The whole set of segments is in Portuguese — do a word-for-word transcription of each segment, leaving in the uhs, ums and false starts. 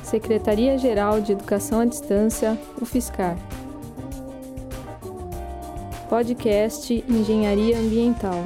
Secretaria-Geral de Educação à Distância, UFSCar. Podcast Engenharia Ambiental.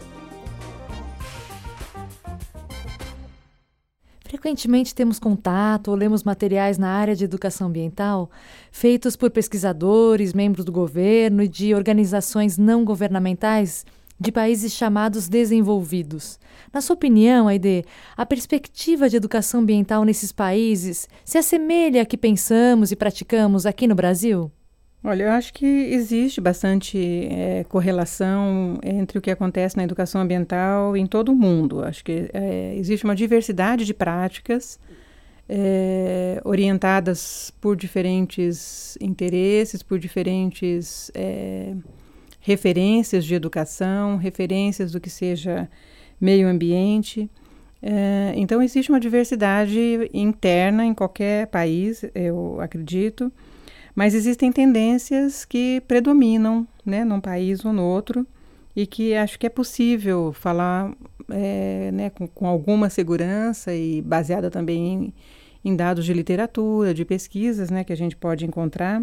Frequentemente temos contato ou lemos materiais na área de educação ambiental feitos por pesquisadores, membros do governo e de organizações não governamentais de países chamados desenvolvidos. Na sua opinião, Aide, a perspectiva de educação ambiental nesses países se assemelha à que pensamos e praticamos aqui no Brasil? Olha, eu acho que existe bastante é, correlação entre o que acontece na educação ambiental em todo o mundo. Acho que é, existe uma diversidade de práticas é, orientadas por diferentes interesses, por diferentes é, referências de educação, referências do que seja meio ambiente. É, então, existe uma diversidade interna em qualquer país, eu acredito. Mas existem tendências que predominam, né, num país ou no outro, e que acho que é possível falar é, né, com, com alguma segurança e baseada também em, em dados de literatura, de pesquisas, né, que a gente pode encontrar,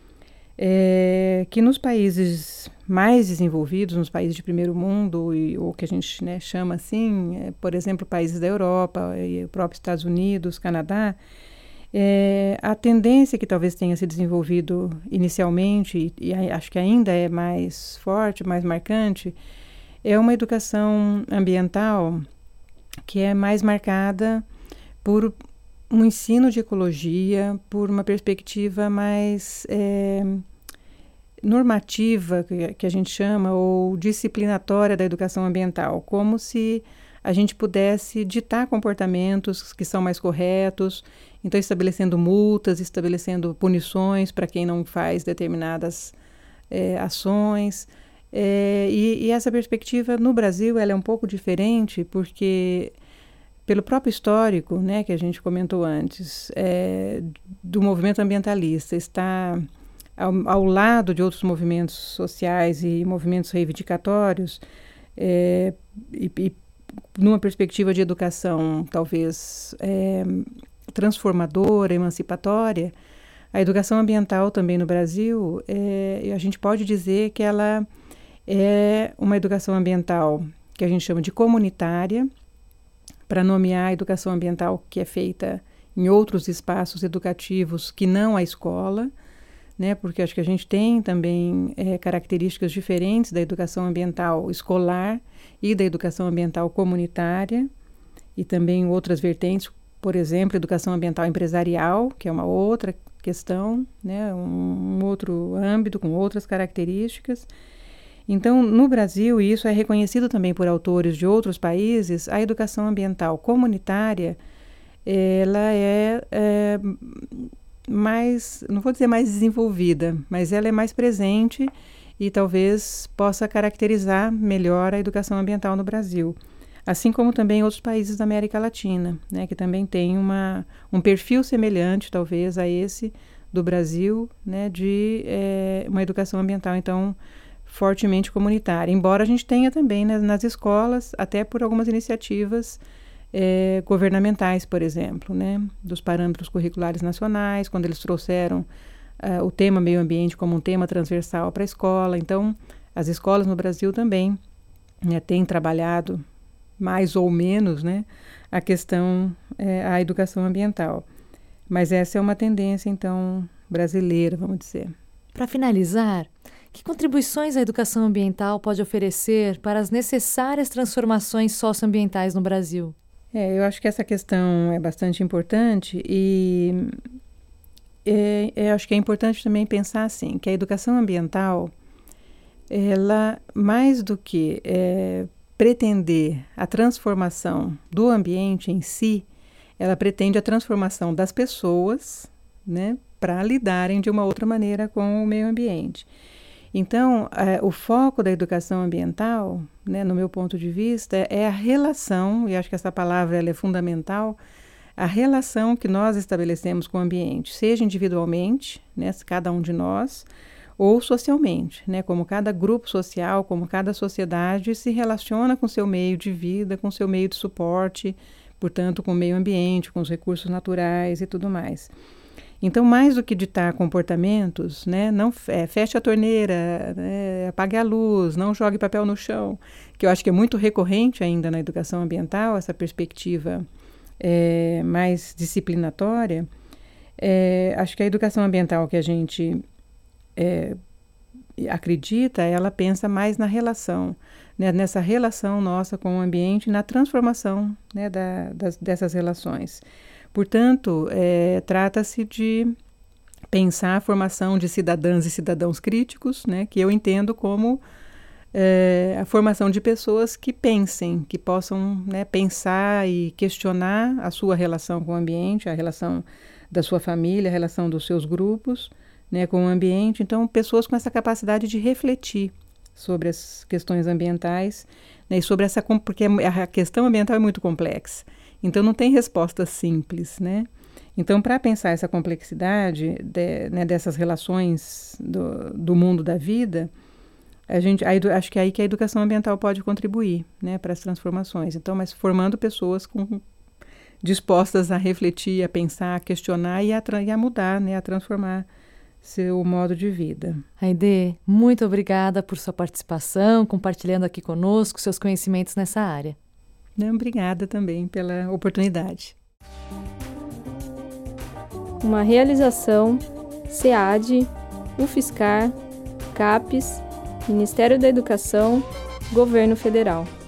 é, que nos países mais desenvolvidos, nos países de primeiro mundo, e, ou que a gente, né, chama assim, é, por exemplo, países da Europa, e o próprio Estados Unidos, Canadá, É, a tendência que talvez tenha se desenvolvido inicialmente, e, e acho que ainda é mais forte, mais marcante, é uma educação ambiental que é mais marcada por um ensino de ecologia, por uma perspectiva mais é, normativa, que, que a gente chama, ou disciplinatória da educação ambiental, como se a gente pudesse ditar comportamentos que são mais corretos, então estabelecendo multas, estabelecendo punições para quem não faz determinadas é, ações. É, e, e essa perspectiva no Brasil ela é um pouco diferente, porque pelo próprio histórico, né, que a gente comentou antes, é, do movimento ambientalista, está ao, ao lado de outros movimentos sociais e movimentos reivindicatórios, é, e, e numa perspectiva de educação talvez é, transformadora, emancipatória, a educação ambiental também no Brasil, é, a gente pode dizer que ela é uma educação ambiental que a gente chama de comunitária, para nomear a educação ambiental que é feita em outros espaços educativos que não a escola, né, porque acho que a gente tem também é, características diferentes da educação ambiental escolar e da educação ambiental comunitária, e também outras vertentes, por exemplo, educação ambiental empresarial, que é uma outra questão, né, um, um outro âmbito com outras características. Então, no Brasil, e isso é reconhecido também por autores de outros países, a educação ambiental comunitária, ela é, é mais, não vou dizer mais desenvolvida, mas ela é mais presente e talvez possa caracterizar melhor a educação ambiental no Brasil. Assim como também outros países da América Latina, né, que também tem uma, um perfil semelhante, talvez, a esse do Brasil, né, de é, uma educação ambiental, então, fortemente comunitária. Embora a gente tenha também nas, nas escolas, até por algumas iniciativas É, governamentais, por exemplo, né, dos parâmetros curriculares nacionais, quando eles trouxeram uh, o tema meio ambiente como um tema transversal para a escola. Então, as escolas no Brasil também, né, têm trabalhado mais ou menos, né, a questão, é, a educação ambiental. Mas essa é uma tendência, então, brasileira, vamos dizer. Para finalizar, que contribuições a educação ambiental pode oferecer para as necessárias transformações socioambientais no Brasil? É, eu acho que essa questão é bastante importante e é, é, acho que é importante também pensar assim, que a educação ambiental, ela, mais do que é, pretender a transformação do ambiente em si, ela pretende a transformação das pessoas, né, para lidarem de uma outra maneira com o meio ambiente. Então, é, o foco da educação ambiental, né, no meu ponto de vista, é a relação, e acho que essa palavra ela é fundamental, a relação que nós estabelecemos com o ambiente, seja individualmente, né, cada um de nós, ou socialmente, né, como cada grupo social, como cada sociedade se relaciona com seu meio de vida, com seu meio de suporte, portanto, com o meio ambiente, com os recursos naturais e tudo mais. Então, mais do que ditar comportamentos, né, não é, feche a torneira, né, apague a luz, não jogue papel no chão, que eu acho que é muito recorrente ainda na educação ambiental, essa perspectiva é, mais disciplinatória. É, acho que a educação ambiental que a gente é, acredita, ela pensa mais na relação, né, nessa relação nossa com o ambiente, na transformação, né, da, das, dessas relações. Portanto, é, trata-se de pensar a formação de cidadãs e cidadãos críticos, né, que eu entendo como é, a formação de pessoas que pensem, que possam, né, pensar e questionar a sua relação com o ambiente, a relação da sua família, a relação dos seus grupos, né, com o ambiente. Então, pessoas com essa capacidade de refletir sobre as questões ambientais, né, e sobre essa, porque a questão ambiental é muito complexa. Então, não tem resposta simples, né? Então, para pensar essa complexidade de, né, dessas relações do, do mundo da vida, a gente, a, acho que é aí que a educação ambiental pode contribuir, né, para as transformações. Então, mas formando pessoas com, dispostas a refletir, a pensar, a questionar e a, e a mudar, né, a transformar seu modo de vida. Aide, muito obrigada por sua participação, compartilhando aqui conosco seus conhecimentos nessa área. Não, obrigada também pela oportunidade. Uma realização SEAD, UFSCar, CAPES, Ministério da Educação, Governo Federal.